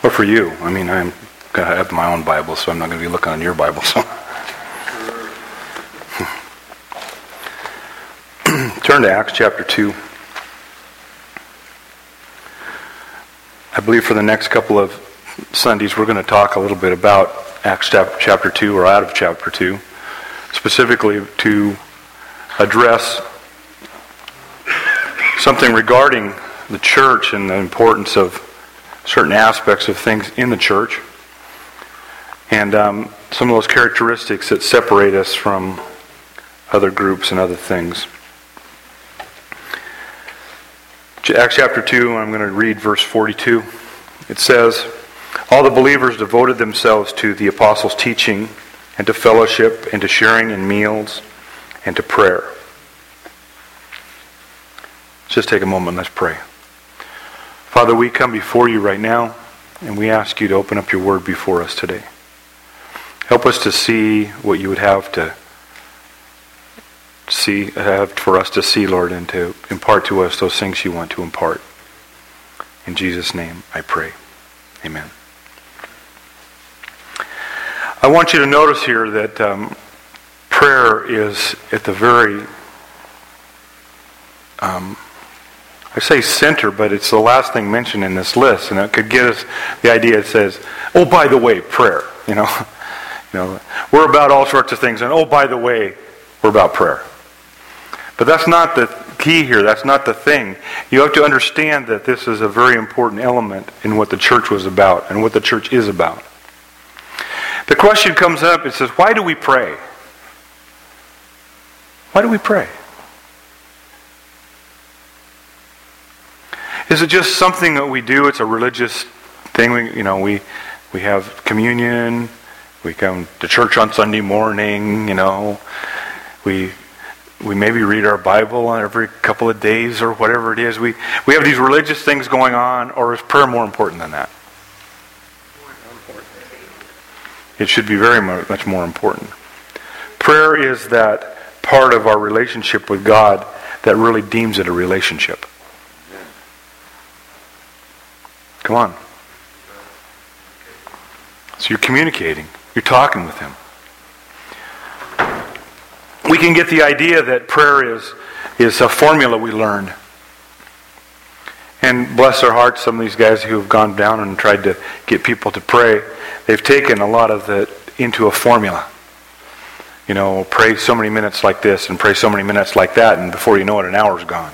Or for you. I mean, I'm going to have my own Bible, so I'm not going to be looking on your Bible. So, turn to Acts chapter 2. I believe for the next couple of Sundays we're going to talk a little bit about Acts chapter 2, or out of chapter 2, specifically to address something regarding the church and the importance of certain aspects of things in the church, and some of those characteristics that separate us from other groups and other things. Acts chapter 2, I'm going to read verse 42. It says, "All the believers devoted themselves to the apostles' teaching, and to fellowship, and to sharing in meals, and to prayer." Let's just take a moment and let's pray. Father, we come before you right now, and we ask you to open up your word before us today. Help us to see what you would have for us to see, Lord, and to impart to us those things you want to impart. In Jesus' name I pray. Amen. I want you to notice here that prayer is at the very I say center, but it's the last thing mentioned in this list, and it could get us the idea. It says, "Oh, by the way, prayer." You know, we're about all sorts of things, and oh, by the way, we're about prayer. But that's not the key here. That's not the thing. You have to understand that this is a very important element in what the church was about and what the church is about. The question comes up. It says, "Why do we pray? Why do we pray?" Is it just something that we do? It's a religious thing. We have communion. We come to church on Sunday morning. We maybe read our Bible every couple of days or whatever it is. We have these religious things going on, or is prayer more important than that? It should be very much more important. Prayer is that part of our relationship with God that really deems it a relationship. Come on. So you're communicating. You're talking with Him. We can get the idea that prayer is a formula we learn. And bless their hearts, some of these guys who have gone down and tried to get people to pray, they've taken a lot of that into a formula. Pray so many minutes like this and pray so many minutes like that, and before you know it, an hour's gone.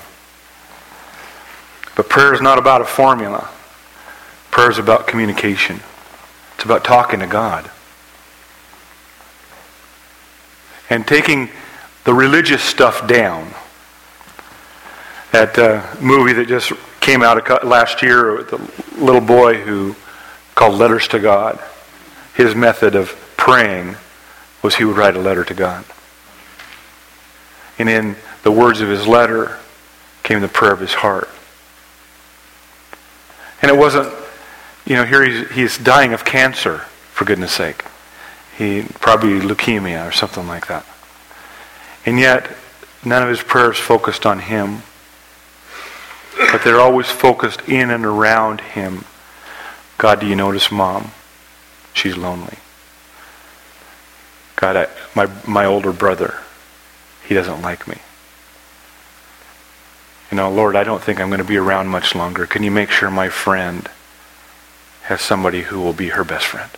But prayer is not about a formula. Prayer is about communication. It's about talking to God. And taking the religious stuff down. That movie that just came out last year, the little boy who called Letters to God. His method of praying was he would write a letter to God. And in the words of his letter came the prayer of his heart. And it wasn't, here he's dying of cancer, for goodness sake. He probably leukemia or something like that. And yet, none of his prayers focused on him. But they're always focused in and around him. God, do you notice Mom? She's lonely. God, my older brother, he doesn't like me. Lord, I don't think I'm going to be around much longer. Can you make sure my friend has somebody who will be her best friend?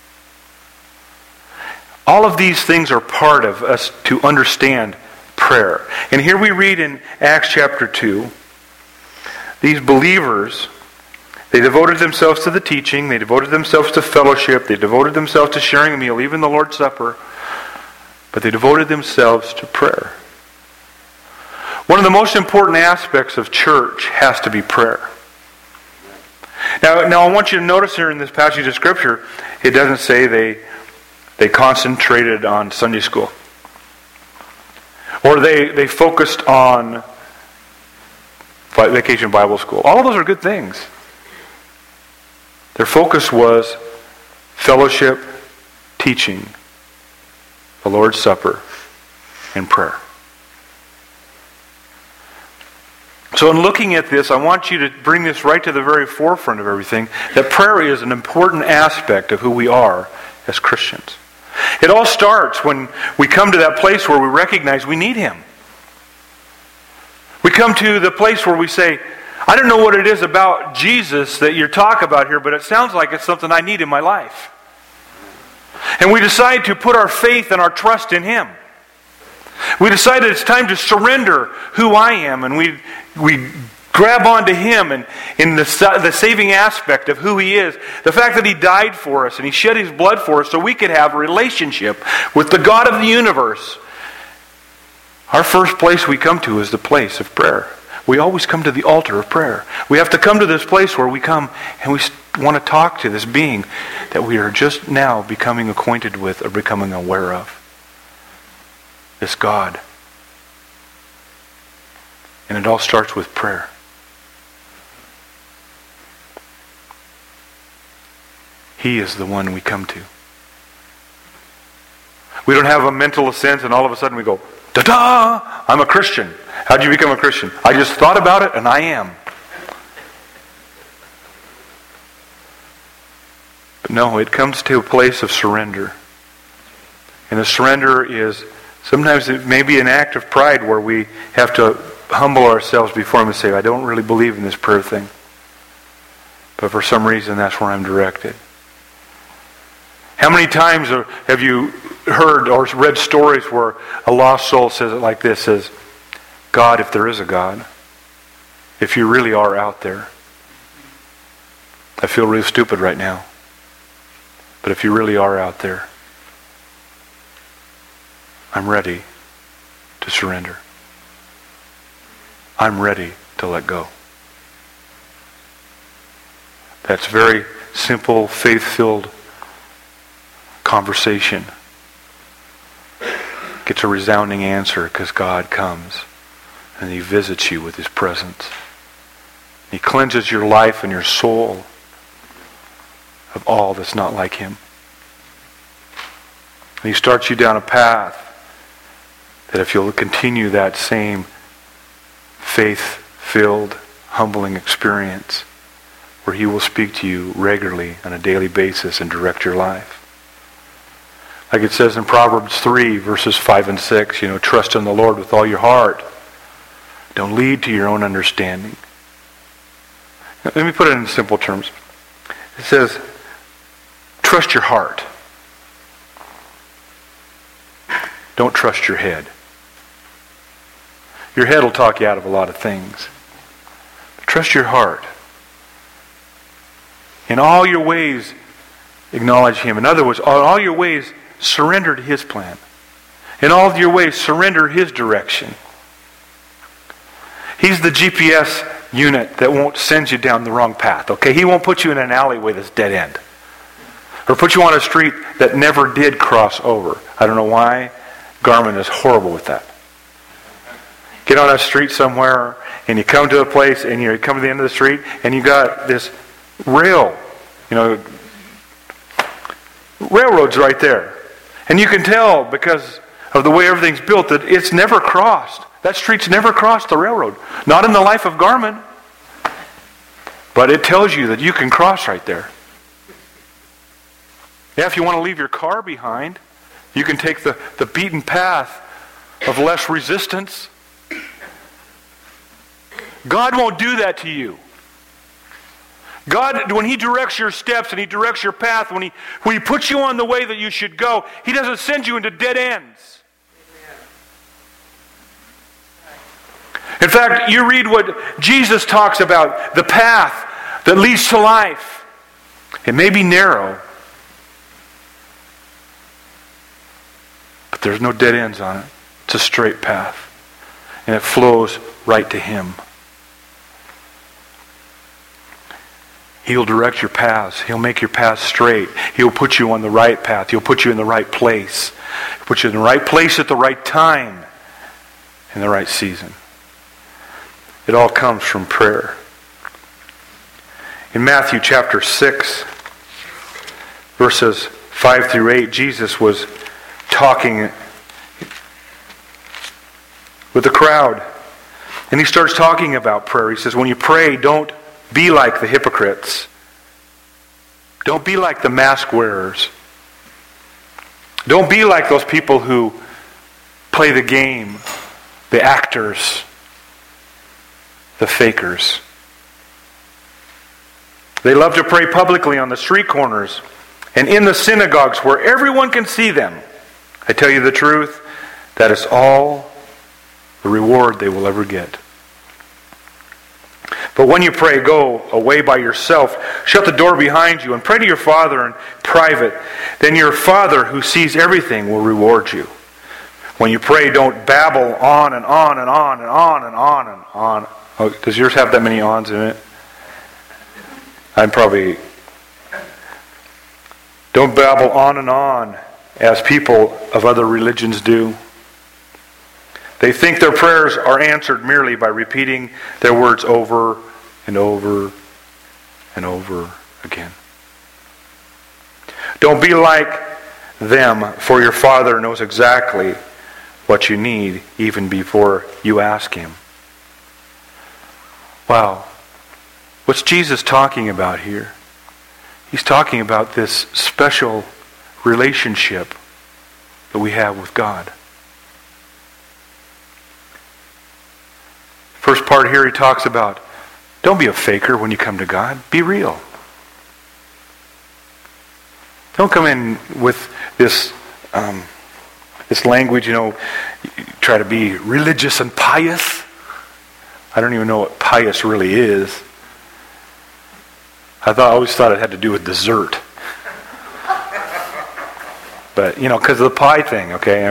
All of these things are part of us to understand prayer. And here we read in Acts chapter 2, these believers, they devoted themselves to the teaching, they devoted themselves to fellowship, they devoted themselves to sharing a meal, even the Lord's Supper, but they devoted themselves to prayer. One of the most important aspects of church has to be prayer. Now I want you to notice here in this passage of Scripture, it doesn't say they concentrated on Sunday school. Or they focused on Vacation Bible School. All of those are good things. Their focus was fellowship, teaching, the Lord's Supper, and prayer. So in looking at this, I want you to bring this right to the very forefront of everything, that prayer is an important aspect of who we are as Christians. It all starts when we come to that place where we recognize we need Him. We come to the place where we say, I don't know what it is about Jesus that you're talking about here, but it sounds like it's something I need in my life. And we decide to put our faith and our trust in Him. We decide that it's time to surrender who I am, and we grab onto Him and in the saving aspect of who He is. The fact that He died for us and He shed His blood for us so we could have a relationship with the God of the universe. Our first place we come to is the place of prayer. We always come to the altar of prayer. We have to come to this place where we come and we want to talk to this being that we are just now becoming acquainted with or becoming aware of. This God. And it all starts with prayer. He is the one we come to. We don't have a mental assent and all of a sudden we go, ta-da! I'm a Christian. How'd you become a Christian? I just thought about it and I am. But no, it comes to a place of surrender. And the surrender is, sometimes it may be an act of pride where we have to humble ourselves before Him and say, I don't really believe in this prayer thing. But for some reason, that's where I'm directed. How many times have you heard or read stories where a lost soul says it like this, says, God, if there is a God, if you really are out there, I feel really stupid right now, but if you really are out there, I'm ready to surrender. I'm ready to let go. That's very simple, faith-filled conversation. Gets a resounding answer because God comes and He visits you with His presence. He cleanses your life and your soul of all that's not like Him. And He starts you down a path that if you'll continue that same faith-filled, humbling experience where He will speak to you regularly on a daily basis and direct your life. Like it says in Proverbs 3, verses 5 and 6, trust in the Lord with all your heart. Don't lead to your own understanding. Now, let me put it in simple terms. It says, trust your heart. Don't trust your head. Your head will talk you out of a lot of things. But trust your heart. In all your ways, acknowledge Him. In other words, in all your ways, surrender to His plan. In all of your ways, surrender His direction. He's the GPS unit that won't send you down the wrong path, okay? He won't put you in an alleyway that's dead end. Or put you on a street that never did cross over. I don't know why. Garmin is horrible with that. Get on a street somewhere and you come to a place and you come to the end of the street and you got this railroad's right there. And you can tell because of the way everything's built that it's never crossed. That street's never crossed the railroad. Not in the life of Garmin. But it tells you that you can cross right there. Yeah, if you want to leave your car behind, you can take the beaten path of less resistance. God won't do that to you. God, when He directs your steps and He directs your path, when He puts you on the way that you should go, He doesn't send you into dead ends. In fact, you read what Jesus talks about, the path that leads to life. It may be narrow, but there's no dead ends on it. It's a straight path. And it flows right to Him. He'll direct your paths. He'll make your path straight. He'll put you on the right path. He'll put you in the right place. He'll put you in the right place at the right time. In the right season. It all comes from prayer. In Matthew chapter 6, verses 5 through 8, Jesus was talking with the crowd. And he starts talking about prayer. He says, when you pray, don't be like the hypocrites. Don't be like the mask wearers. Don't be like those people who play the game, the actors, the fakers. They love to pray publicly on the street corners and in the synagogues where everyone can see them. I tell you the truth, that is all the reward they will ever get. But when you pray, go away by yourself, shut the door behind you, and pray to your Father in private. Then your Father who sees everything will reward you. When you pray, don't babble on and on and on and on and on and on. Oh, does yours have that many ons in it? Don't babble on and on as people of other religions do. They think their prayers are answered merely by repeating their words over and over and over again. Don't be like them, for your Father knows exactly what you need even before you ask Him. Wow. What's Jesus talking about here? He's talking about this special relationship that we have with God. First part here he talks about, don't be a faker when you come to God. Be real. Don't come in with this language, try to be religious and pious. I don't even know what pious really is. I always thought it had to do with dessert. But, because of the pie thing, okay?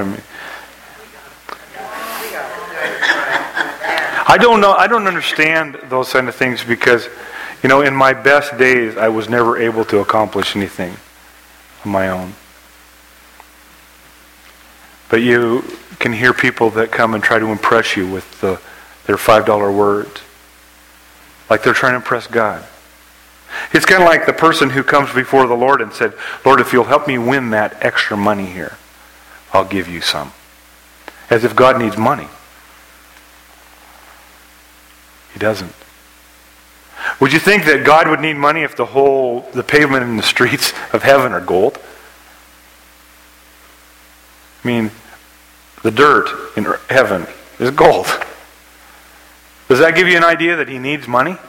I don't know. I don't understand those kind of things because, in my best days, I was never able to accomplish anything on my own. But you can hear people that come and try to impress you with their $5 words. Like they're trying to impress God. It's kind of like the person who comes before the Lord and said, Lord, if you'll help me win that extra money here, I'll give you some. As if God needs money. He doesn't. Would you think that God would need money if the pavement in the streets of heaven are gold? I mean, the dirt in heaven is gold. Does that give you an idea that He needs money?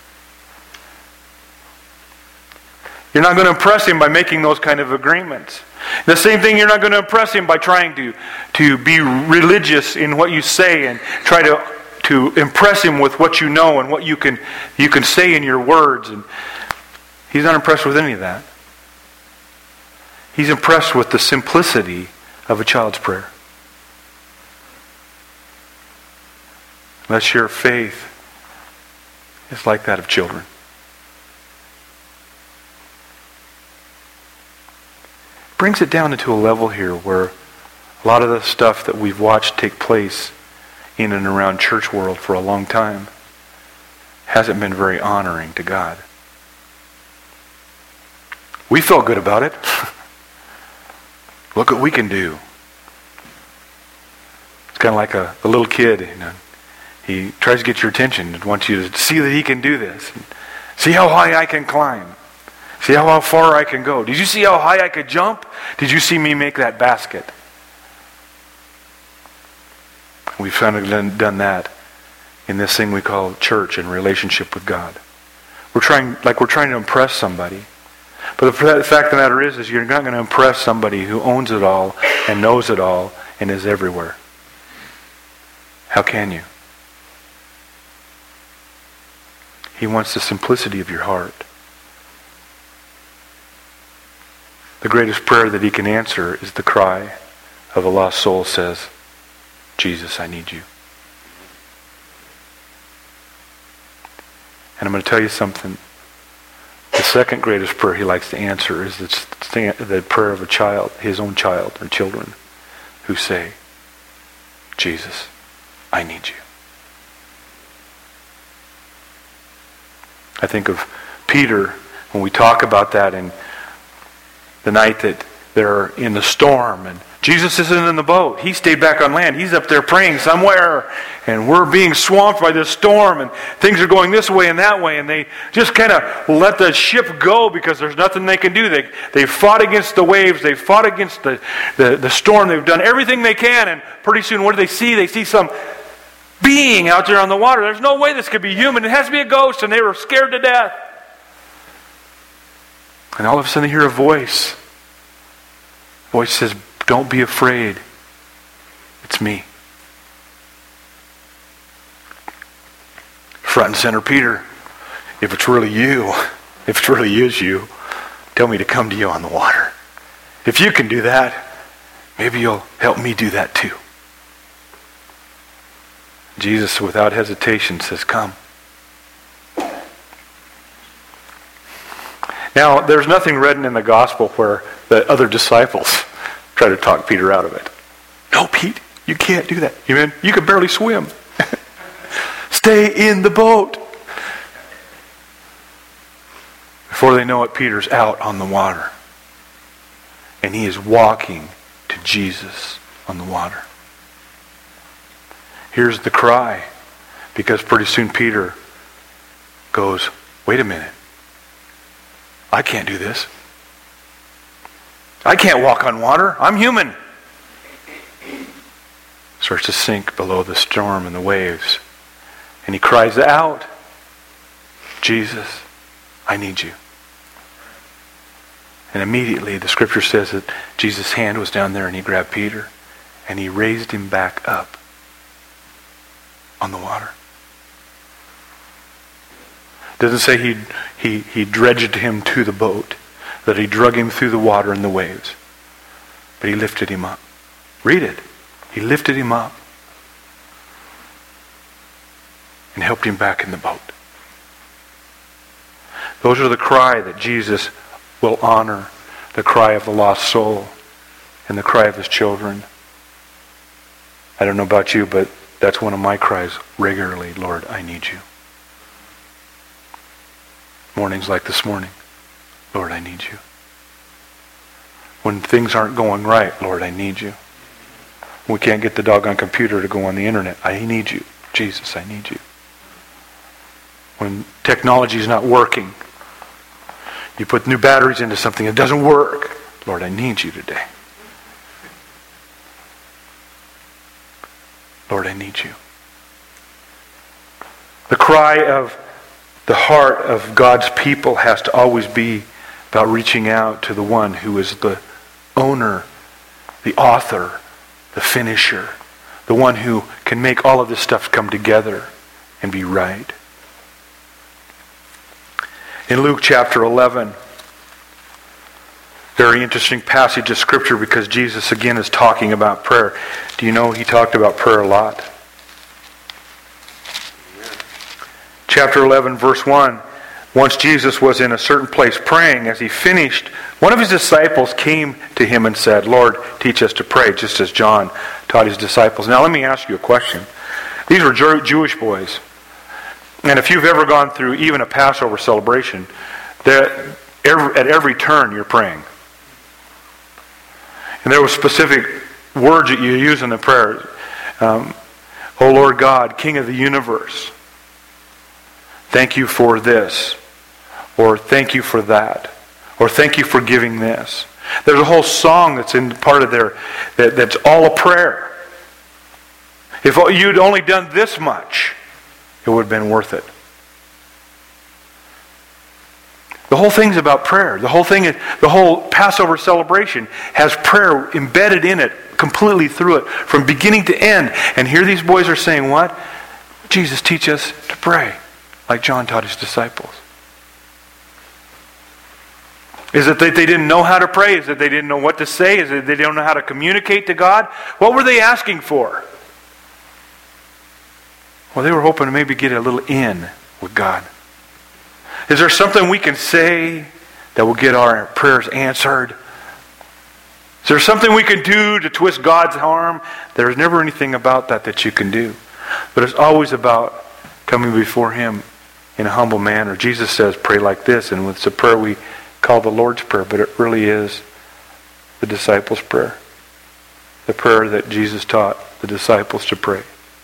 You're not going to impress Him by making those kind of agreements. The same thing, you're not going to impress Him by trying to be religious in what you say and try to impress Him with what you know and what you can say in your words. And He's not impressed with any of that. He's impressed with the simplicity of a child's prayer. Unless your faith is like that of children. Brings it down into a level here where a lot of the stuff that we've watched take place in and around church world for a long time hasn't been very honoring to God. We felt good about it. Look what we can do. It's kind of like a little kid. He tries to get your attention and wants you to see that he can do this. See how high I can climb. See how far I can go. Did you see how high I could jump? Did you see me make that basket? We've kind of done that in this thing we call church and relationship with God. We're trying to impress somebody. But the fact of the matter is you're not going to impress somebody who owns it all and knows it all and is everywhere. How can you? He wants the simplicity of your heart. The greatest prayer that He can answer is the cry of a lost soul says, Jesus, I need you. And I'm going to tell you something. The second greatest prayer He likes to answer is the prayer of a child, his own child or children, who say, Jesus, I need you. I think of Peter when we talk about that in the night that they're in the storm and Jesus isn't in the boat. He stayed back on land. He's up there praying somewhere. And we're being swamped by this storm. And things are going this way and that way. And they just kind of let the ship go because there's nothing they can do. They fought against the waves. They fought against the storm. They've done everything they can. And pretty soon, what do they see? They see some being out there on the water. There's no way this could be human. It has to be a ghost. And they were scared to death. And all of a sudden they hear a voice. The voice says, "Don't be afraid. It's me." Front and center, Peter, if it's really you, if it really is you, tell me to come to you on the water. If you can do that, maybe you'll help me do that too. Jesus, without hesitation, says, "Come." Now, there's nothing written in the gospel where the other disciples try to talk Peter out of it. "No, Pete, you can't do that. You can barely swim. Stay in the boat." Before they know it, Peter's out on the water. And he is walking to Jesus on the water. Here's the cry, because pretty soon Peter goes, "Wait a minute. I can't do this. I can't walk on water. I'm human." Starts to sink below the storm and the waves. And he cries out, "Jesus, I need you." And immediately the scripture says that Jesus' hand was down there and he grabbed Peter and he raised him back up on the water. It doesn't say he dredged him to the boat, that he drug him through the water and the waves. But he lifted him up. Read it. He lifted him up and helped him back in the boat. Those are the cry that Jesus will honor, the cry of the lost soul and the cry of his children. I don't know about you, but that's one of my cries regularly. "Lord, I need you." Mornings like this morning, "Lord, I need you." When things aren't going right, "Lord, I need you." We can't get the doggone computer to go on the internet, "I need you. Jesus, I need you." When technology is not working, you put new batteries into something, it doesn't work, "Lord, I need you today. Lord, I need you." The cry of the heart of God's people has to always be about reaching out to the one who is the owner, the author, the finisher, the one who can make all of this stuff come together and be right. In Luke chapter 11, very interesting passage of scripture because Jesus again is talking about prayer. Do you know he talked about prayer a lot? Chapter 11, verse 1. Once Jesus was in a certain place praying. As he finished, one of his disciples came to him and said, "Lord, teach us to pray," just as John taught his disciples. Now let me ask you a question. These were Jewish boys. And if you've ever gone through even a Passover celebration, at every turn you're praying. And there were specific words that you use in the prayer. "O Lord God, King of the universe, thank you for this," or "thank you for that," or "thank you for giving this." There's a whole song that's in part of there that's all a prayer. If you'd only done this much, it would have been worth it. The whole thing's about prayer. The whole Passover celebration has prayer embedded in it, completely through it, from beginning to end. And here these boys are saying what? "Jesus, teach us to pray," like John taught his disciples. Is it that they didn't know how to pray? Is it they didn't know what to say? Is it they don't know how to communicate to God? What were they asking for? Well, they were hoping to maybe get a little in with God. Is there something we can say that will get our prayers answered? Is there something we can do to twist God's arm? There's never anything about that you can do. But it's always about coming before Him in a humble manner. Jesus says, pray like this. And it's a prayer we call the Lord's Prayer, but it really is the disciples' prayer. the prayer that Jesus taught the disciples to pray.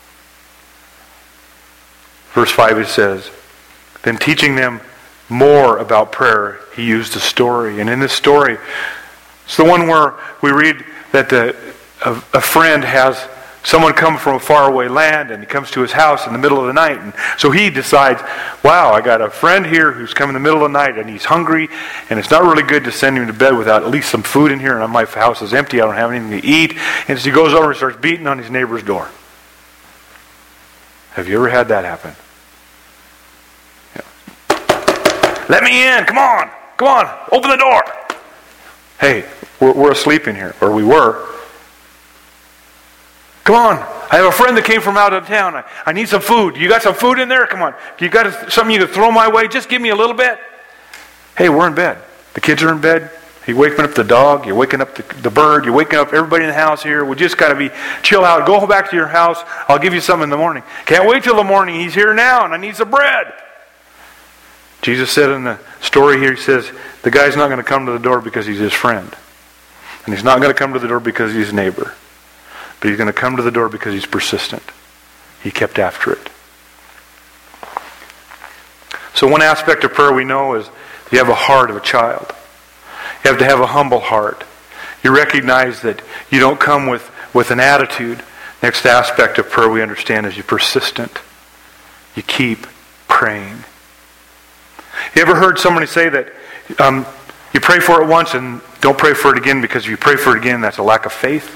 Verse 5 it says, then teaching them more about prayer, he used a story. And in this story, it's the one where we read that a friend has someone come from a faraway land, and he comes to his house in the middle of the night. And so he decides, wow, I got a friend here who's come in the middle of the night, and he's hungry, and it's not really good to send him to bed without at least some food in here, and my house is empty, I don't have anything to eat. And so he goes over and starts beating on his neighbor's door. Have you ever had that happen? Let me in, come on, open the door. Hey, we're asleep in here, or we were. Come on, I have a friend that came from out of town. I need some food. You got some food in there? Come on. You got something you can throw my way? Just give me a little bit. Hey, we're in bed. The kids are in bed. You're waking up the dog. You're waking up the bird. You're waking up everybody in the house here. We just got to chill out. Go back to your house. I'll give you something in the morning. Can't wait till the morning. He's here now and I need some bread. Jesus said in the story here, he says, the guy's not going to come to the door because he's his friend. And he's not going to come to the door because he's his neighbor. But he's going to come to the door because he's persistent. He kept after it. So one aspect of prayer we know is you have a heart of a child. You have to have a humble heart. You recognize that you don't come with an attitude. Next aspect of prayer we understand is you're persistent. You keep praying. You ever heard somebody say that you pray for it once and don't pray for it again because if you pray for it again, that's a lack of faith?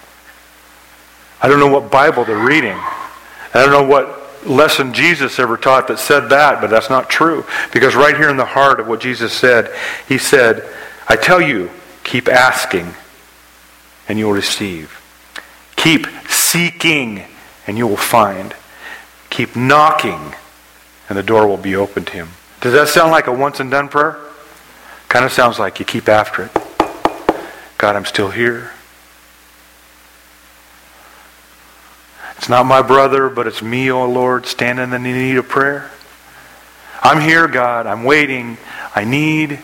I don't know what Bible they're reading. I don't know what lesson Jesus ever taught that said that, but that's not true. Because right here in the heart of what Jesus said, he said, I tell you, keep asking and you will receive. Keep seeking and you will find. Keep knocking and the door will be opened to him. Does that sound like a once and done prayer? Kind of sounds like you keep after it. God, I'm still here. It's not my brother, but it's me, O Lord, standing in the need of prayer. I'm here, God. I'm waiting. I need.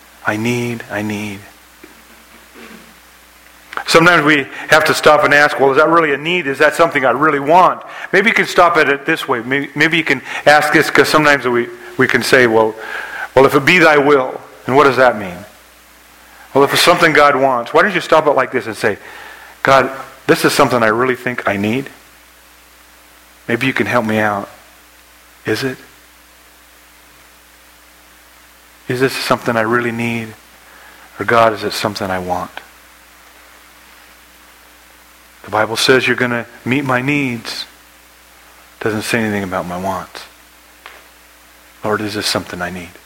Sometimes we have to stop and ask, well, is that really a need? Is that something I really want? Maybe you can stop at it this way. Maybe you can ask this, because sometimes we can say, well, if it be thy will. And what does that mean? Well, if it's something God wants, why don't you stop it like this and say, God, this is something I really think I need. Maybe you can help me out. Is it? Is this something I really need? Or God, is it something I want? The Bible says you're going to meet my needs. It doesn't say anything about my wants. Lord, is this something I need?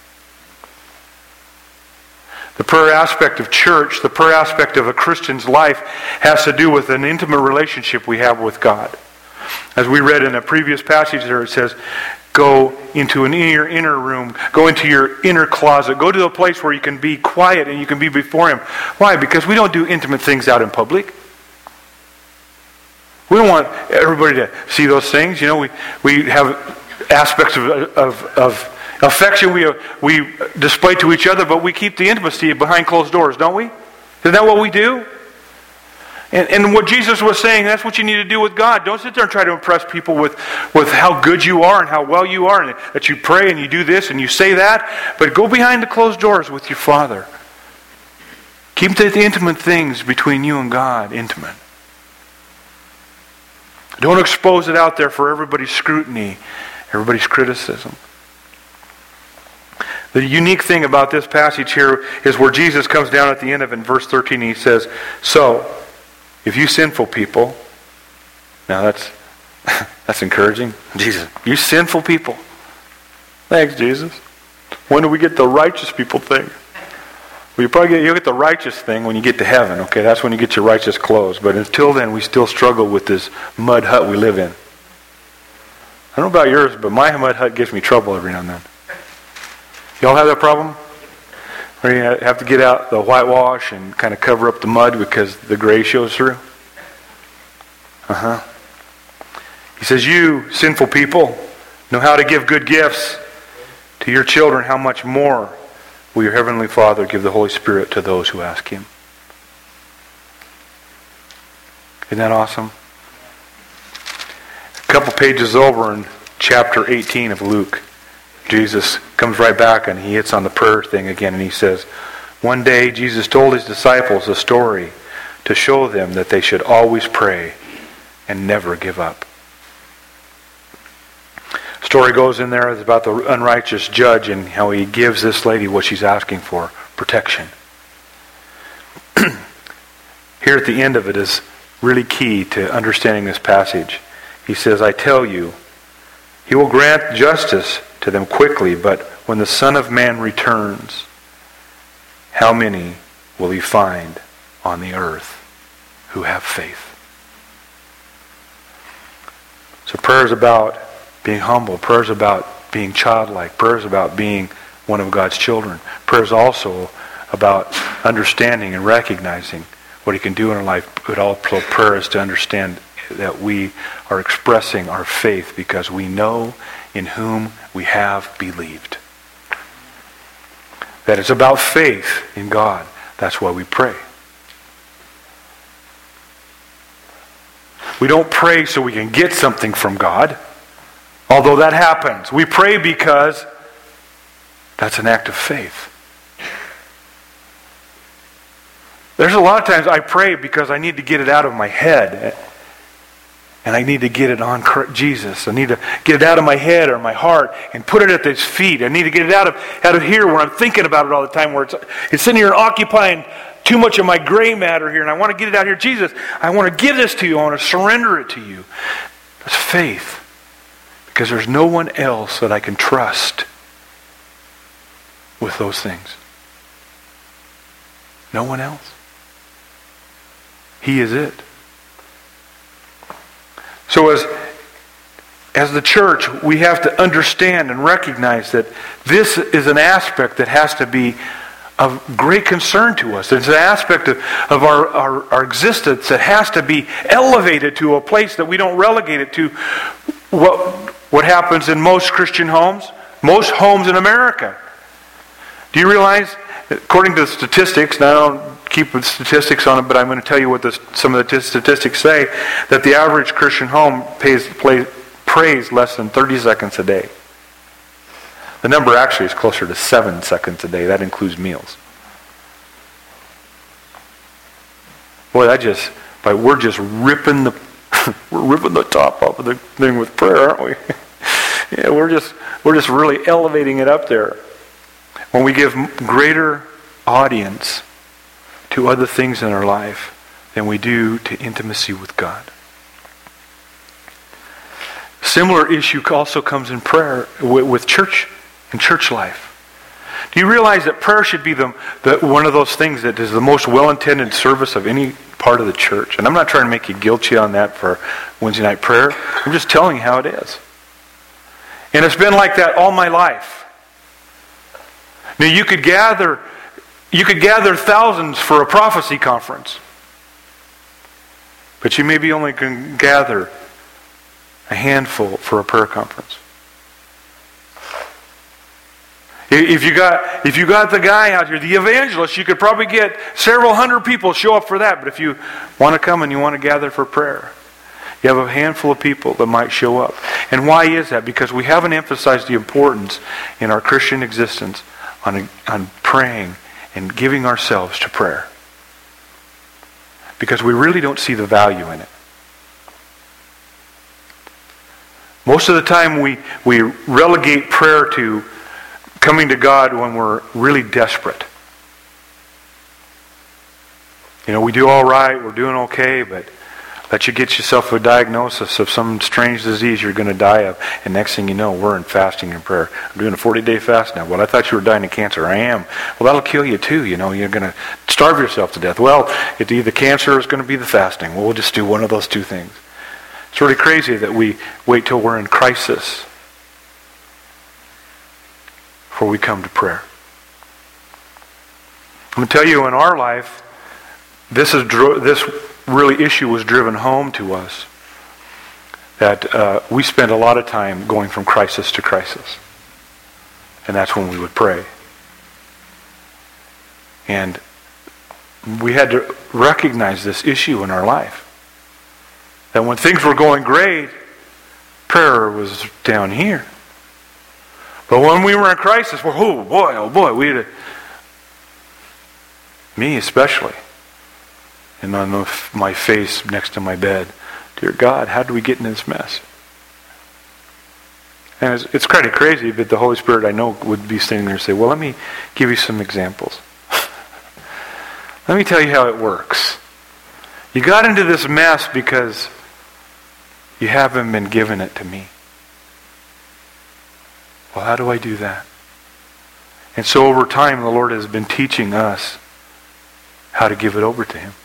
The prayer aspect of church, the prayer aspect of a Christian's life has to do with an intimate relationship we have with God. As we read in a previous passage there, it says, go into an inner room, go into your inner closet, go to a place where you can be quiet and you can be before Him. Why? Because we don't do intimate things out in public. We don't want everybody to see those things. You know, we have aspects of affection we display to each other, but we keep the intimacy behind closed doors, don't we? Isn't that what we do? And what Jesus was saying, that's what you need to do with God. Don't sit there and try to impress people with how good you are and how well you are, and that you pray and you do this and you say that, but go behind the closed doors with your Father. Keep the intimate things between you and God intimate. Don't expose it out there for everybody's scrutiny, everybody's criticism. The unique thing about this passage here is where Jesus comes down at the end of it in verse 13 and he says, so, if you sinful people, now that's encouraging. Jesus, you sinful people. Thanks, Jesus. When do we get the righteous people thing? Well, you'll get the righteous thing when you get to heaven. Okay, that's when you get your righteous clothes. But until then, we still struggle with this mud hut we live in. I don't know about yours, but my mud hut gives me trouble every now and then. Y'all have that problem? Where you have to get out the whitewash and kind of cover up the mud because the gray shows through? He says, you sinful people know how to give good gifts to your children. How much more will your Heavenly Father give the Holy Spirit to those who ask Him? Isn't that awesome? A couple pages over in chapter 18 of Luke, Jesus comes right back and he hits on the prayer thing again, and he says, one day Jesus told his disciples a story to show them that they should always pray and never give up. Story goes in there about the unrighteous judge and how he gives this lady what she's asking for, protection. Here at the end of it is really key to understanding this passage. He says, I tell you, he will grant justice to them quickly, but when the Son of Man returns, how many will he find on the earth who have faith? So prayer is about being humble. Prayer is about being childlike. Prayer is about being one of God's children. Prayer is also about understanding and recognizing what he can do in our life. But also prayer is to understand that we are expressing our faith because we know in whom we have believed. That it's about faith in God. That's why we pray. We don't pray so we can get something from God, although that happens. We pray because that's an act of faith. There's a lot of times I pray because I need to get it out of my head. And I need to get it on Jesus. I need to get it out of my head or my heart and put it at His feet. I need to get it out of here where I'm thinking about it all the time, where it's sitting here and occupying too much of my gray matter here, and I want to get it out here. Jesus, I want to give this to you. I want to surrender it to you. That's faith. Because there's no one else that I can trust with those things. No one else. He is it. So as the church, we have to understand and recognize that this is an aspect that has to be of great concern to us. It's an aspect of our existence that has to be elevated to a place that we don't relegate it to what happens in most Christian homes, most homes in America. Do you realize, according to the statistics, and I don't keep the statistics on it, but I'm going to tell you what some of the statistics say, that the average Christian home prays less than 30 seconds a day. The number actually is closer to 7 seconds a day. That includes meals. Boy, we're just ripping the top off of the thing with prayer, aren't we? Yeah, we're just really elevating it up there. When we give greater audience to other things in our life than we do to intimacy with God. Similar issue also comes in prayer with church and church life. Do you realize that prayer should be one of those things that is the most well-intended service of any part of the church? And I'm not trying to make you guilty on that for Wednesday night prayer. I'm just telling you how it is. And it's been like that all my life. Now you could gather thousands for a prophecy conference, but you maybe only can gather a handful for a prayer conference. If you got the guy out here, the evangelist, you could probably get several hundred people show up for that. But if you want to come and you want to gather for prayer, you have a handful of people that might show up. And why is that? Because we haven't emphasized the importance in our Christian existence on praying and giving ourselves to prayer. Because we really don't see the value in it. Most of the time we relegate prayer to coming to God when we're really desperate. We do all right, we're doing okay, but let you get yourself a diagnosis of some strange disease you're going to die of, and next thing you know, we're in fasting and prayer. I'm doing a 40-day fast now. Well, I thought you were dying of cancer. I am. Well, that'll kill you too. You're going to starve yourself to death. Well, it's either cancer or it's going to be the fasting. Well, we'll just do one of those two things. It's really crazy that we wait till we're in crisis before we come to prayer. I'm going to tell you, in our life, this really issue was driven home to us, that we spent a lot of time going from crisis to crisis. And that's when we would pray. And we had to recognize this issue in our life. that when things were going great, prayer was down here. But when we were in crisis, well, oh boy, we had me especially, and on my face next to my bed, dear God, how did we get in this mess? And it's kind of crazy, but the Holy Spirit, I know, would be standing there and say, well, let me give you some examples. Let me tell you how it works. You got into this mess because you haven't been given it to me. Well, how do I do that? And so over time, the Lord has been teaching us how to give it over to Him.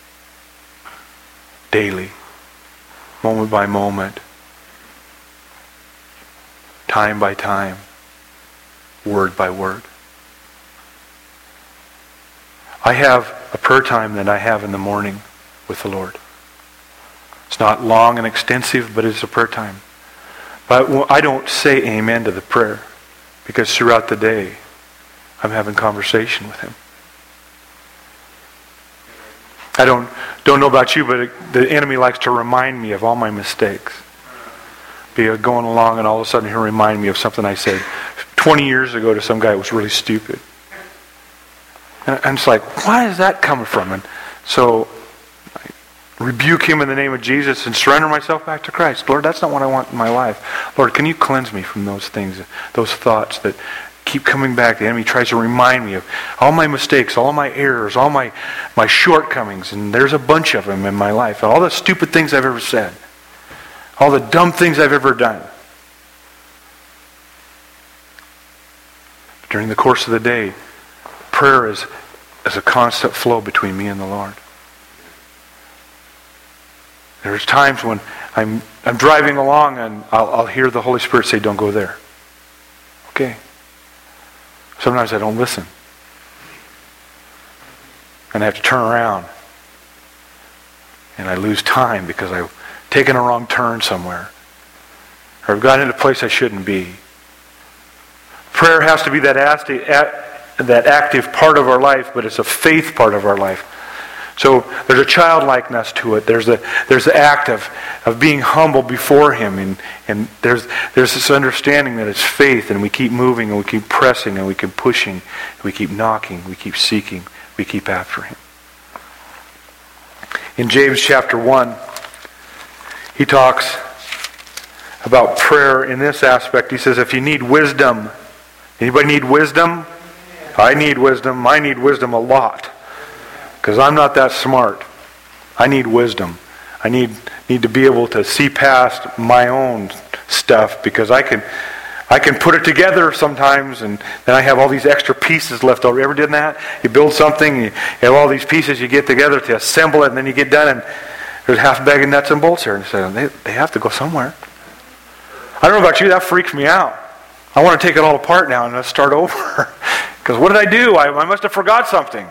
Daily. Moment by moment. Time by time. Word by word. I have a prayer time that I have in the morning with the Lord. It's not long and extensive, but it's a prayer time. But I don't say amen to the prayer, because throughout the day I'm having conversation with Him. I don't know about you, but the enemy likes to remind me of all my mistakes. Be going along and all of a sudden he'll remind me of something I said 20 years ago to some guy that was really stupid. And it's like, why is that coming from? And so I rebuke him in the name of Jesus and surrender myself back to Christ. Lord, that's not what I want in my life. Lord, can you cleanse me from those things, those thoughts that keep coming back? The enemy tries to remind me of all my mistakes, all my errors, all my shortcomings, and there's a bunch of them in my life. All the stupid things I've ever said. All the dumb things I've ever done. During the course of the day, prayer is a constant flow between me and the Lord. There's times when I'm driving along and I'll hear the Holy Spirit say, don't go there. Okay. Sometimes I don't listen. And I have to turn around. And I lose time because I've taken a wrong turn somewhere. Or I've gotten into a place I shouldn't be. Prayer has to be that active part of our life, but it's a faith part of our life. So there's a childlikeness to it. There's the act of being humble before Him, and there's this understanding that it's faith, and we keep moving, and we keep pressing, and we keep pushing, and we keep knocking, we keep seeking, we keep after Him. In James chapter 1, he talks about prayer in this aspect. He says, if you need wisdom, anybody need wisdom? I need wisdom. I need wisdom a lot. Because I'm not that smart. I need wisdom. I need to be able to see past my own stuff, because I can put it together sometimes, and then I have all these extra pieces left over. You ever did that? You build something, you have all these pieces you get together to assemble it, and then you get done, and there's half a bag of nuts and bolts here. And so they have to go somewhere. I don't know about you, that freaks me out. I want to take it all apart now and let's start over. Because what did I do? I must have forgot something.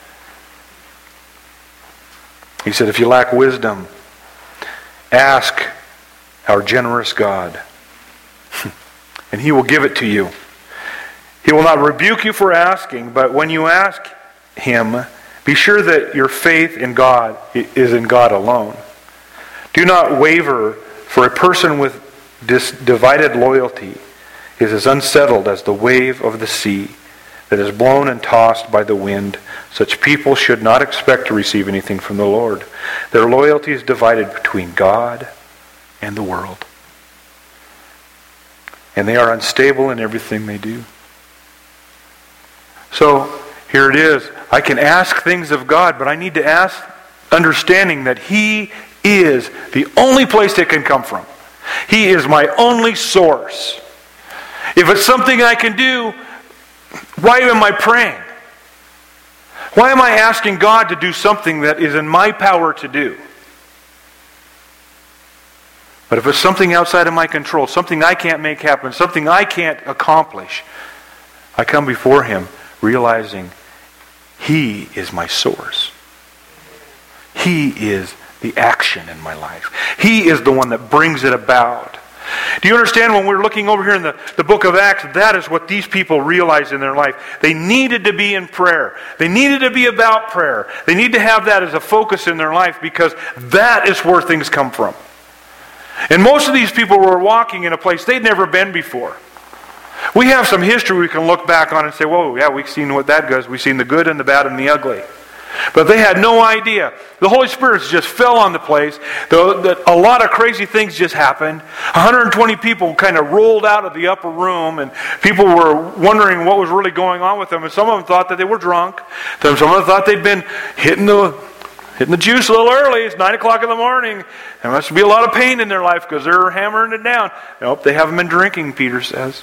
He said, if you lack wisdom, ask our generous God, and He will give it to you. He will not rebuke you for asking, but when you ask Him, be sure that your faith in God is in God alone. Do not waver, for a person with divided loyalty is as unsettled as the wave of the sea that is blown and tossed by the wind. Such people should not expect to receive anything from the Lord. Their loyalty is divided between God and the world. And they are unstable in everything they do. So, here it is. I can ask things of God, but I need to ask understanding that He is the only place it can come from. He is my only source. If it's something I can do, why am I praying? Why am I asking God to do something that is in my power to do? But if it's something outside of my control, something I can't make happen, something I can't accomplish, I come before Him realizing He is my source. He is the action in my life. He is the one that brings it about. Do you understand when we're looking over here in the book of Acts, that is what these people realized in their life. They needed to be in prayer. They needed to be about prayer. They need to have that as a focus in their life because that is where things come from. And most of these people were walking in a place they'd never been before. We have some history we can look back on and say, whoa, yeah, we've seen what that does. We've seen the good and the bad and the ugly. But they had no idea. The Holy Spirit just fell on the place. A lot of crazy things just happened. 120 people kind of rolled out of the upper room, and people were wondering what was really going on with them. And some of them thought that they were drunk. Some of them thought they'd been hitting the juice a little early. It's 9 o'clock in the morning. There must be a lot of pain in their life because they're hammering it down. Nope, they haven't been drinking, Peter says.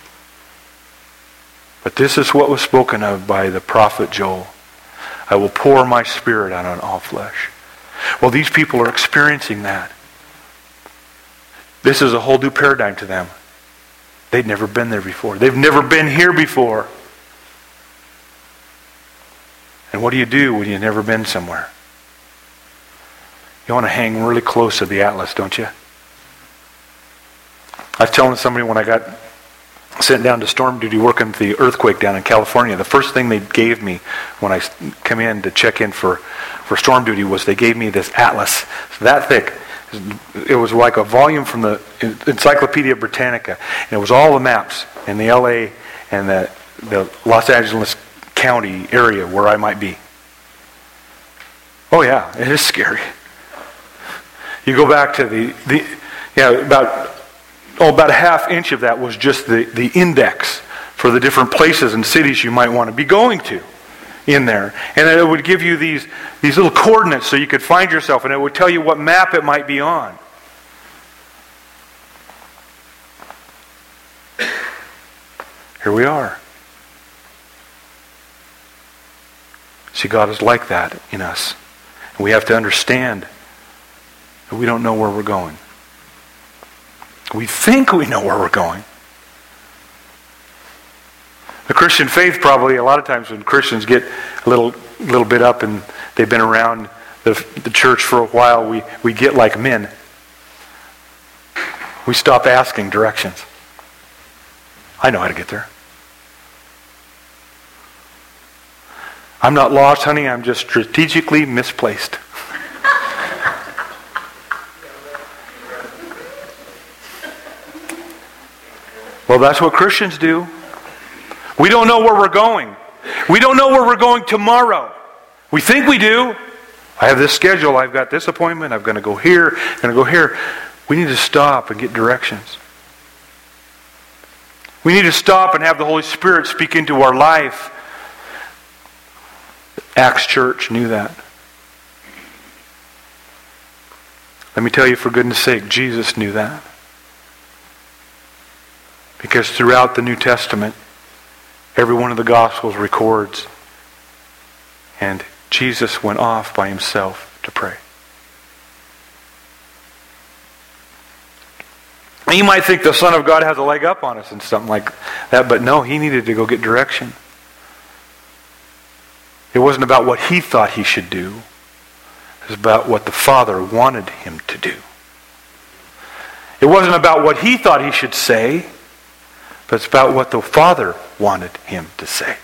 But this is what was spoken of by the prophet Joel. I will pour my Spirit out on all flesh. Well, these people are experiencing that. This is a whole new paradigm to them. They'd never been there before. They've never been here before. And what do you do when you've never been somewhere? You want to hang really close to the atlas, don't you? I was telling somebody when I got sent down to storm duty working the earthquake down in California, the first thing they gave me when I come in to check in for storm duty was they gave me this atlas, that thick. It was like a volume from the Encyclopedia Britannica. And it was all the maps in the LA and the Los Angeles County area where I might be. Oh yeah, it is scary. You go back to about a half inch of that was just the index for the different places and cities you might want to be going to in there. And it would give you these little coordinates so you could find yourself, and it would tell you what map it might be on. Here we are. See, God is like that in us. And we have to understand that we don't know where we're going. We think we know where we're going. The Christian faith probably, a lot of times when Christians get a little bit up and they've been around the church for a while, we get like men. We stop asking directions. I know how to get there. I'm not lost, honey. I'm just strategically misplaced. Well, that's what Christians do. We don't know where we're going. We don't know where we're going tomorrow. We think we do. I have this schedule. I've got this appointment. I'm going to go here. I'm going to go here. We need to stop and get directions. We need to stop and have the Holy Spirit speak into our life. Acts Church knew that. Let me tell you, for goodness sake, Jesus knew that. Because throughout the New Testament, every one of the Gospels records, and Jesus went off by himself to pray. And you might think the Son of God has a leg up on us and something like that, but no, he needed to go get direction. It wasn't about what he thought he should do. It was about what the Father wanted him to do. It wasn't about what he thought he should say, but it's about what the Father wanted him to say.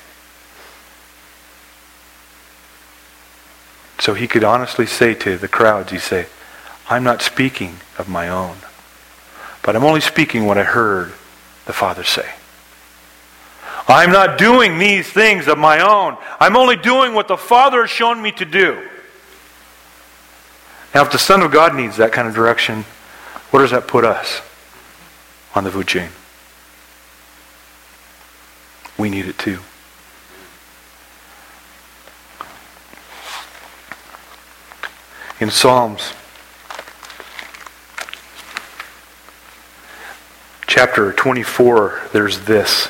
So he could honestly say to the crowds, he say, I'm not speaking of my own, but I'm only speaking what I heard the Father say. I'm not doing these things of my own. I'm only doing what the Father has shown me to do. Now, if the Son of God needs that kind of direction, where does that put us on the food chain? We need it too. In Psalms chapter 24, there's this.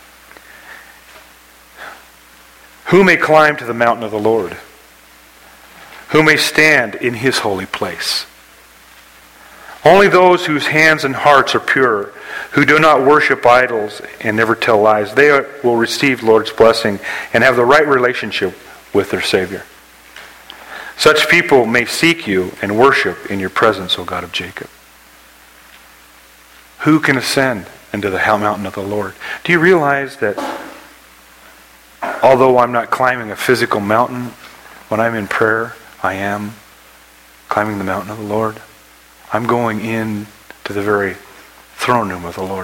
Who may climb to the mountain of the Lord? Who may stand in his holy place? Only those whose hands and hearts are pure, who do not worship idols and never tell lies, they will receive the Lord's blessing and have the right relationship with their Savior. Such people may seek you and worship in your presence, O God of Jacob. Who can ascend into the mountain of the Lord? Do you realize that although I'm not climbing a physical mountain, when I'm in prayer, I am climbing the mountain of the Lord? I'm going in to the very throne room of the Lord.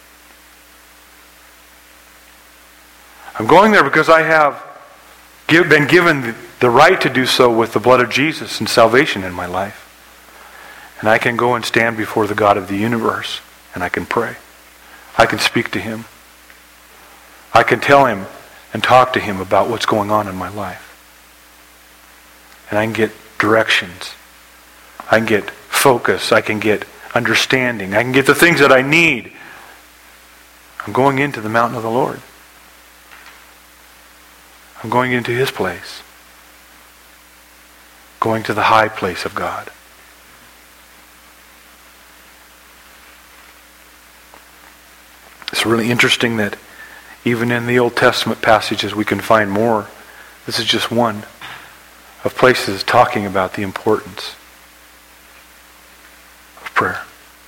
I'm going there because I have been given the right to do so with the blood of Jesus and salvation in my life. And I can go and stand before the God of the universe, and I can pray. I can speak to Him. I can tell Him and talk to Him about what's going on in my life. And I can get directions. I can get focus. I can get understanding. I can get the things that I need. I'm going into the mountain of the Lord. I'm going into His place. Going to the high place of God. It's really interesting that even in the Old Testament passages we can find more. This is just one of places talking about the importance of prayer.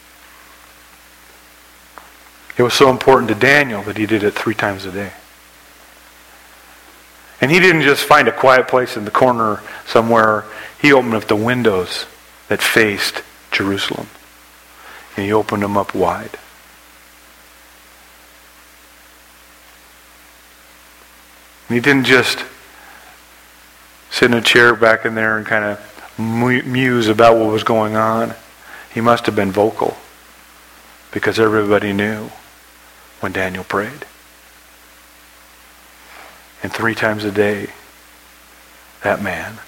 It was so important to Daniel that he did it 3 times a day. And he didn't just find a quiet place in the corner somewhere. He opened up the windows that faced Jerusalem. And he opened them up wide. And he didn't just sit in a chair back in there and kind of muse about what was going on. He must have been vocal, because everybody knew when Daniel prayed. And 3 times a day, that man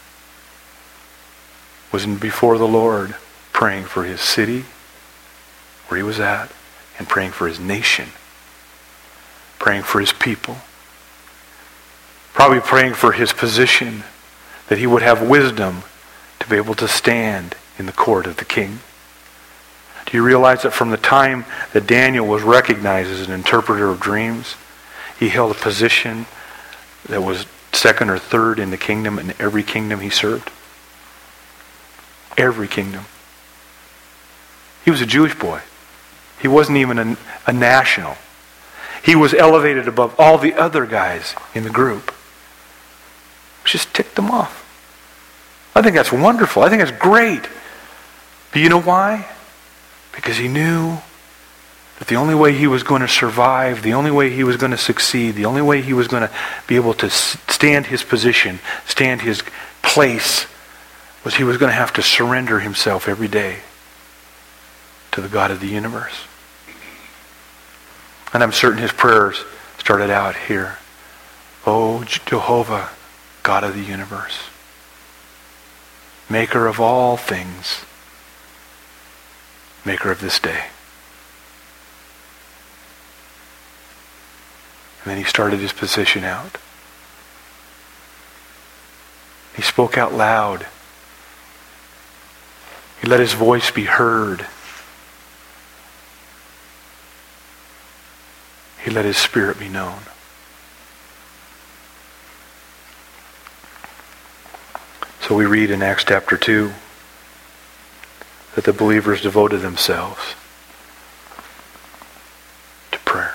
was before the Lord praying for his city, where he was at, and praying for his nation, praying for his people, probably praying for his position, that he would have wisdom to be able to stand in the court of the king. Do you realize that from the time that Daniel was recognized as an interpreter of dreams, he held a position that was 2nd or 3rd in the kingdom, in every kingdom he served? Every kingdom. He was a Jewish boy. He wasn't even a national. He was elevated above all the other guys in the group. Just ticked them off. I think that's wonderful. I think that's great. But you know why? Because he knew that the only way he was going to survive, the only way he was going to succeed, the only way he was going to be able to stand his position, stand his place, was he was going to have to surrender himself every day to the God of the universe. And I'm certain his prayers started out here. Oh, Jehovah, God of the universe, maker of all things, maker of this day. And then he started his position out. He spoke out loud. He let his voice be heard. He let his spirit be known. So we read in Acts chapter 2 that the believers devoted themselves to prayer.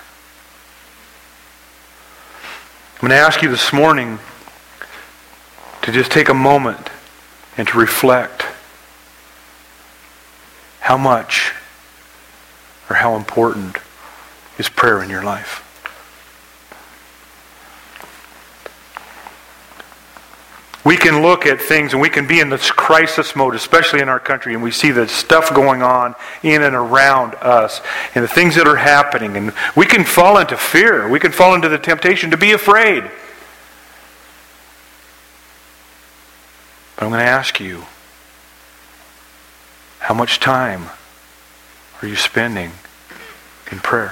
I'm going to ask you this morning to just take a moment and to reflect how much or how important is prayer in your life. We can look at things and we can be in this crisis mode, especially in our country, and we see the stuff going on in and around us and the things that are happening, and we can fall into fear. We can fall into the temptation to be afraid. But I'm going to ask you, how much time are you spending in prayer?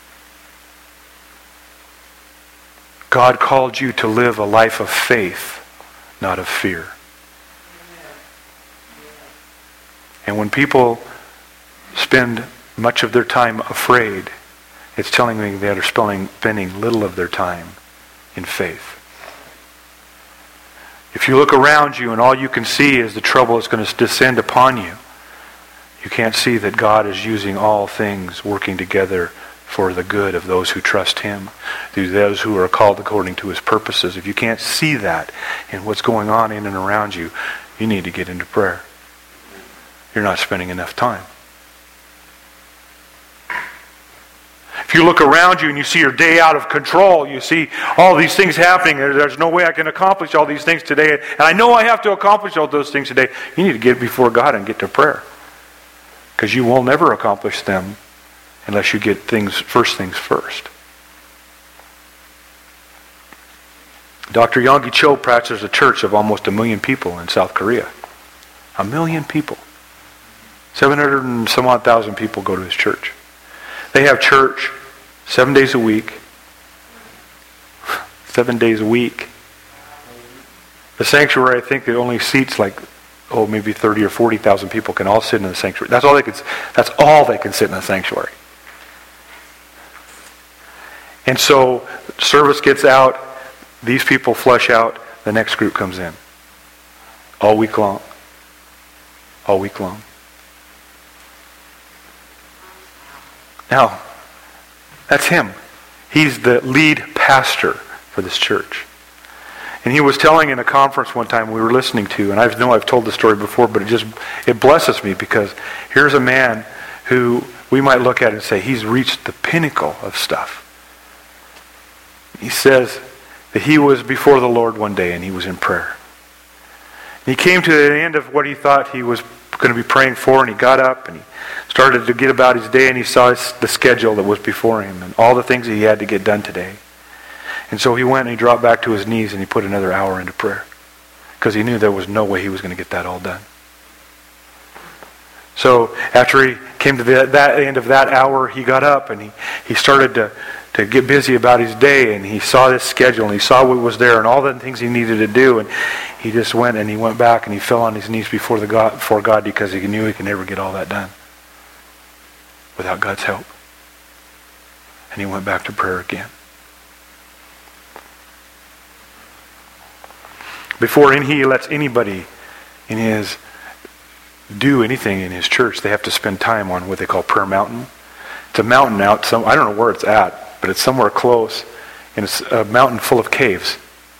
God called you to live a life of faith, not of fear. And when people spend much of their time afraid, it's telling me they are spending little of their time in faith. If you look around you and all you can see is the trouble that's going to descend upon you, You can't see that God is using all things working together for the good of those who trust Him, through those who are called according to His purposes. If you can't see that in what's going on in and around you, you need to get into prayer. You're not spending enough time. If you look around you and you see your day out of control, you see all these things happening, there's no way I can accomplish all these things today, and I know I have to accomplish all those things today, you need to get before God and get to prayer. Because you will never accomplish them unless you get first things first. Dr. Yonggi Cho pastors a church of almost 1 million people in South Korea. 1 million people. 700 and some odd thousand people go to his church. They have church 7 days a week. 7 days a week. The sanctuary, I think, it only seats maybe 30 or 40,000 people can all sit in the sanctuary. That's all they can sit in the sanctuary. And so service gets out, these people flush out, the next group comes in. All week long. All week long. Now, that's him. He's the lead pastor for this church. And he was telling in a conference one time we were listening to, and I know I've told the story before, but it blesses me because here's a man who we might look at and say he's reached the pinnacle of stuff. He says that he was before the Lord one day and he was in prayer. And he came to the end of what he thought he was going to be praying for, and he got up and he started to get about his day, and he saw the schedule that was before him and all the things that he had to get done today. And so he went and he dropped back to his knees and he put another hour into prayer because he knew there was no way he was going to get that all done. So after he came to that end of that hour, he got up and he started to get busy about his day, and he saw this schedule and he saw what was there and all the things he needed to do, and he just went and he went back and he fell on his knees before God because he knew he could never get all that done without God's help. And he went back to prayer again. Before he lets anybody do anything in his church, they have to spend time on what they call Prayer Mountain. It's a mountain out, I don't know where it's at, but it's somewhere close, and it's a mountain full of caves.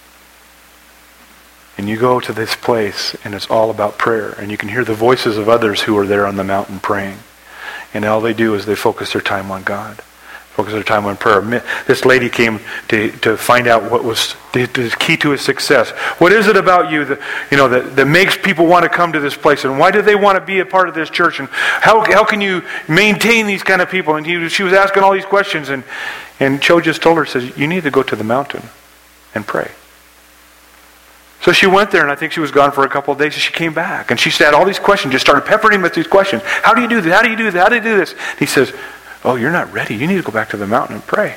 And you go to this place, and it's all about prayer, and you can hear the voices of others who are there on the mountain praying. And all they do is they focus their time on God. Focus their time on prayer. This lady came to find out what was the key to his success. What is it about you that makes people want to come to this place? And why do they want to be a part of this church? And how can you maintain these kind of people? And she was asking all these questions. And Cho just told her, says, you need to go to the mountain and pray. So she went there, and I think she was gone for a couple of days, and she came back. And she said all these questions, just started peppering him with these questions. How do you do this? How do you do this? How do you do this? And he says, oh, you're not ready. You need to go back to the mountain and pray.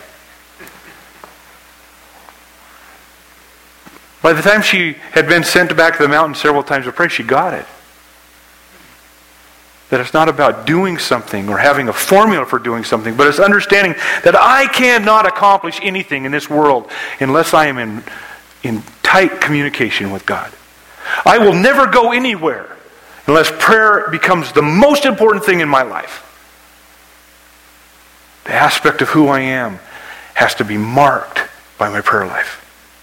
By the time she had been sent back to the mountain several times to pray, she got it. That it's not about doing something or having a formula for doing something, but it's understanding that I cannot accomplish anything in this world unless I am in tight communication with God. I will never go anywhere unless prayer becomes the most important thing in my life. The aspect of who I am has to be marked by my prayer life.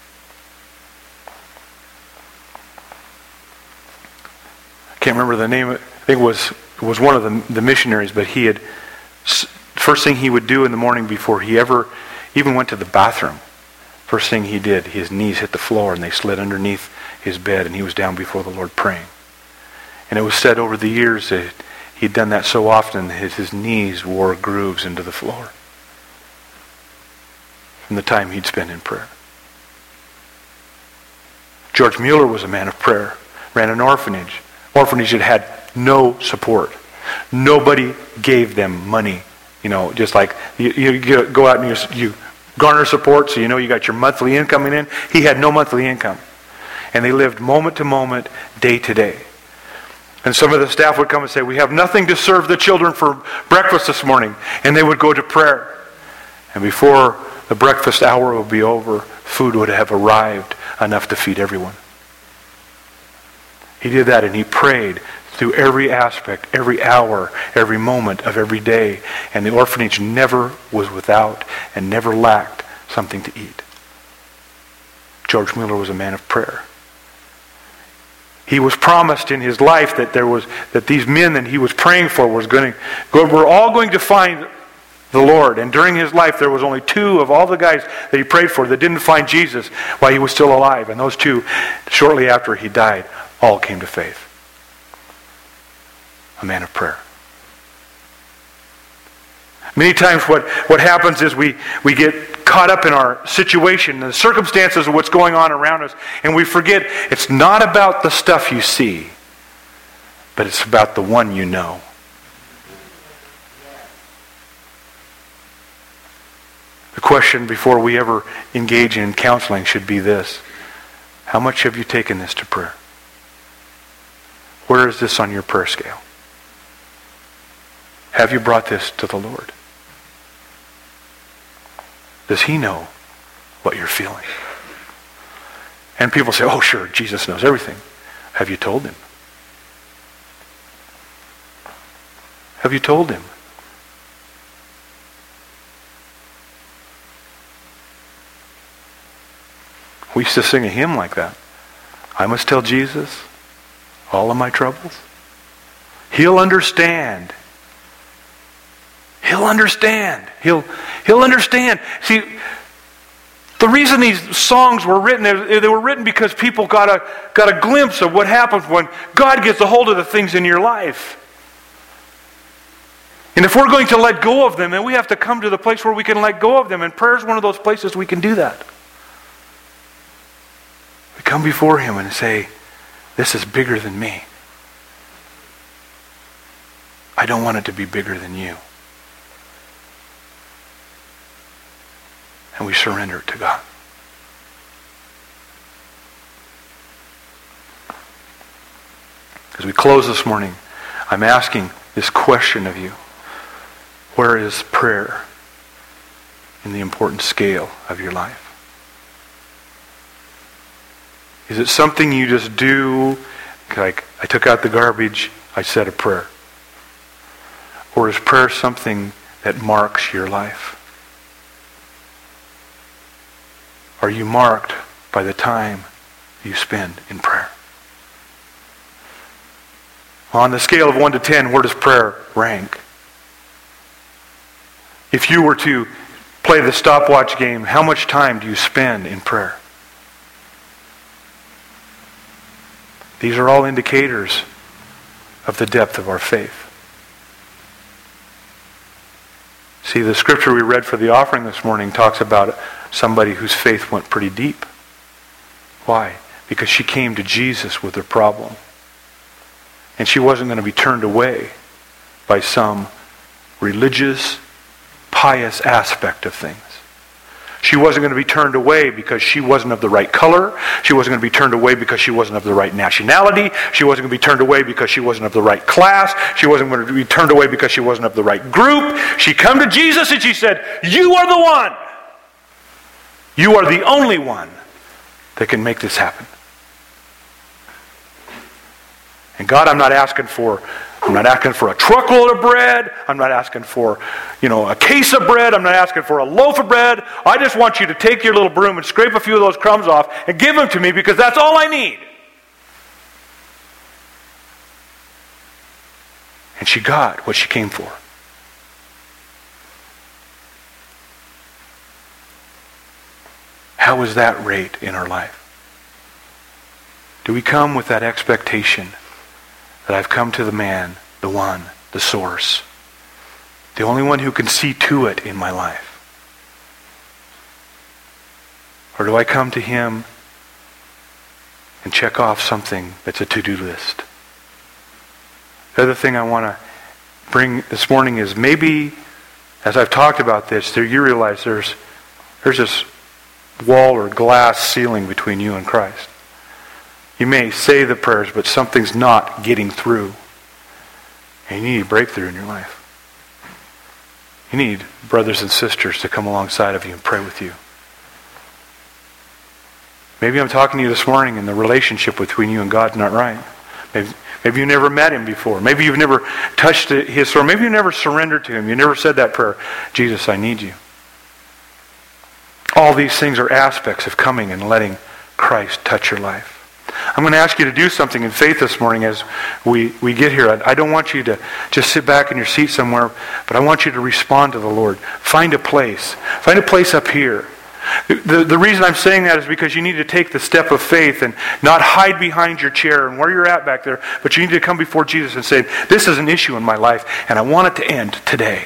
I can't remember the name. I think it was one of the missionaries, but he had, first thing he would do in the morning before he ever even went to the bathroom, first thing he did, his knees hit the floor and they slid underneath his bed, and he was down before the Lord praying. And it was said over the years that he'd done that so often that his knees wore grooves into the floor from the time he'd spent in prayer. George Mueller was a man of prayer, ran an orphanage. Orphanage that had no support. Nobody gave them money. Just like you go out and you garner support, so you got your monthly income in. He had no monthly income. And they lived moment to moment, day to day. And some of the staff would come and say, we have nothing to serve the children for breakfast this morning. And they would go to prayer. And before the breakfast hour would be over, food would have arrived enough to feed everyone. He did that, and he prayed through every aspect, every hour, every moment of every day. And the orphanage never was without and never lacked something to eat. George Mueller was a man of prayer. He was promised in his life that these men that he was praying for were all going to find the Lord. And during his life, there was only 2 of all the guys that he prayed for that didn't find Jesus while he was still alive. And those 2, shortly after he died, all came to faith. A man of prayer. Many times what happens is we get caught up in our situation, the circumstances of what's going on around us, and we forget it's not about the stuff you see, but it's about the one you know. The question before we ever engage in counseling should be this: how much have you taken this to prayer? Where is this on your prayer scale? Have you brought this to the Lord? Does He know what you're feeling? And people say, oh sure, Jesus knows everything. Have you told Him? Have you told Him? We used to sing a hymn like that. I must tell Jesus all of my troubles. He'll understand. He'll understand. He'll understand. See, the reason these songs were written, they were written because people got a glimpse of what happens when God gets a hold of the things in your life. And if we're going to let go of them, then we have to come to the place where we can let go of them. And prayer is one of those places we can do that. We come before Him and say, this is bigger than me. I don't want it to be bigger than you. And we surrender it to God. As we close this morning, I'm asking this question of you. Where is prayer in the important scale of your life? Is it something you just do, like I took out the garbage, I said a prayer? Or is prayer something that marks your life? Are you marked by the time you spend in prayer? On the scale of 1 to 10, where does prayer rank? If you were to play the stopwatch game, how much time do you spend in prayer? These are all indicators of the depth of our faith. See, the scripture we read for the offering this morning talks about somebody whose faith went pretty deep. Why? Because she came to Jesus with her problem. And she wasn't going to be turned away by some religious, pious aspect of things. She wasn't going to be turned away because she wasn't of the right color. She wasn't going to be turned away because she wasn't of the right nationality. She wasn't going to be turned away because she wasn't of the right class. She wasn't going to be turned away because she wasn't of the right group. She came to Jesus and she said, you are the one. You are the only one that can make this happen. And God, I'm not asking for a truckload of bread. I'm not asking for, a case of bread. I'm not asking for a loaf of bread. I just want you to take your little broom and scrape a few of those crumbs off and give them to me because that's all I need. And she got what she came for. How is that rate in our life? Do we come with that expectation that I've come to the man, the one, the source, the only one who can see to it in my life? Or do I come to Him and check off something that's a to-do list? The other thing I want to bring this morning is maybe, as I've talked about this, you realize there's this wall or glass ceiling between you and Christ. You may say the prayers, but something's not getting through. And you need a breakthrough in your life. You need brothers and sisters to come alongside of you and pray with you. Maybe I'm talking to you this morning and the relationship between you and God's not right. Maybe you never met him before. Maybe you've never touched his sword. Maybe you never surrendered to him. You never said that prayer, Jesus, I need you. All these things are aspects of coming and letting Christ touch your life. I'm going to ask you to do something in faith this morning as we get here. I don't want you to just sit back in your seat somewhere, but I want you to respond to the Lord. Find a place. Find a place up here. The reason I'm saying that is because you need to take the step of faith and not hide behind your chair and where you're at back there, but you need to come before Jesus and say, this is an issue in my life and I want it to end today.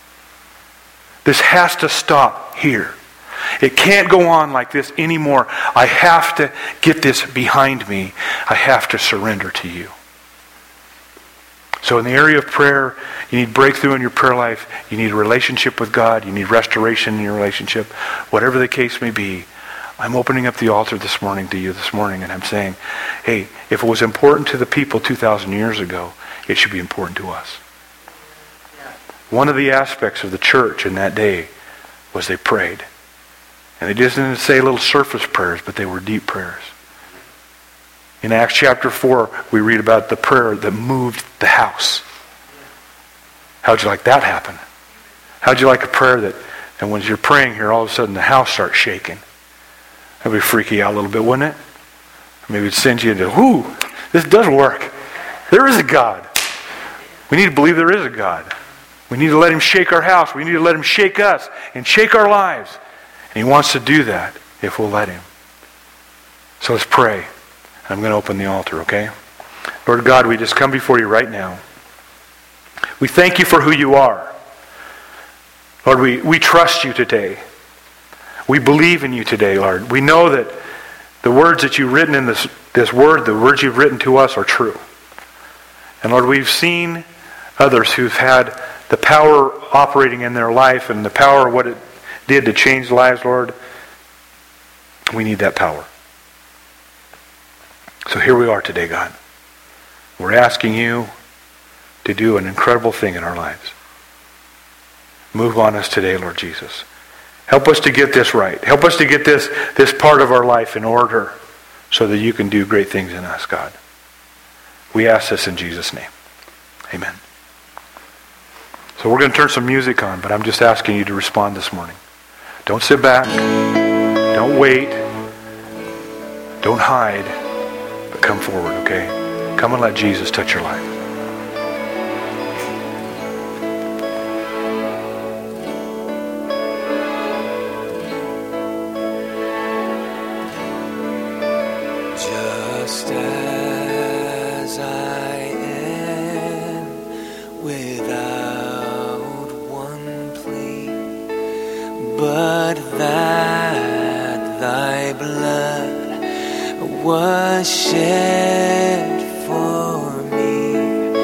This has to stop here. It can't go on like this anymore. I have to get this behind me. I have to surrender to you. So in the area of prayer, you need breakthrough in your prayer life. You need a relationship with God. You need restoration in your relationship. Whatever the case may be, I'm opening up the altar this morning to you this morning, and I'm saying, hey, if it was important to the people 2,000 years ago, it should be important to us. One of the aspects of the church in that day was they prayed. And they just didn't say little surface prayers, but they were deep prayers. In Acts chapter 4, we read about the prayer that moved the house. How'd you like that happen? How'd you like a prayer that, and when you're praying here, all of a sudden the house starts shaking? That would freak you out a little bit, wouldn't it? Maybe it'd send you into, whoo, this does work. There is a God. We need to believe there is a God. We need to let him shake our house. We need to let him shake us and shake our lives. And he wants to do that if we'll let him. So let's pray. I'm going to open the altar, okay? Lord God, we just come before you right now. We thank you for who you are. Lord, we trust you today. We believe in you today, Lord. We know that the words that you've written in this word, the words you've written to us are true. And Lord, we've seen others who've had the power operating in their life and the power of what it did to change lives, Lord. We need that power. So here we are today, God. We're asking you to do an incredible thing in our lives. Move on us today, Lord Jesus. Help us to get this right. Help us to get this part of our life in order so that you can do great things in us, God. We ask this in Jesus' name. Amen. So we're going to turn some music on, but I'm just asking you to respond this morning. Don't sit back. Don't wait. Don't hide. But come forward, okay? Come and let Jesus touch your life. Just as I am, without one plea, but that thy blood was shed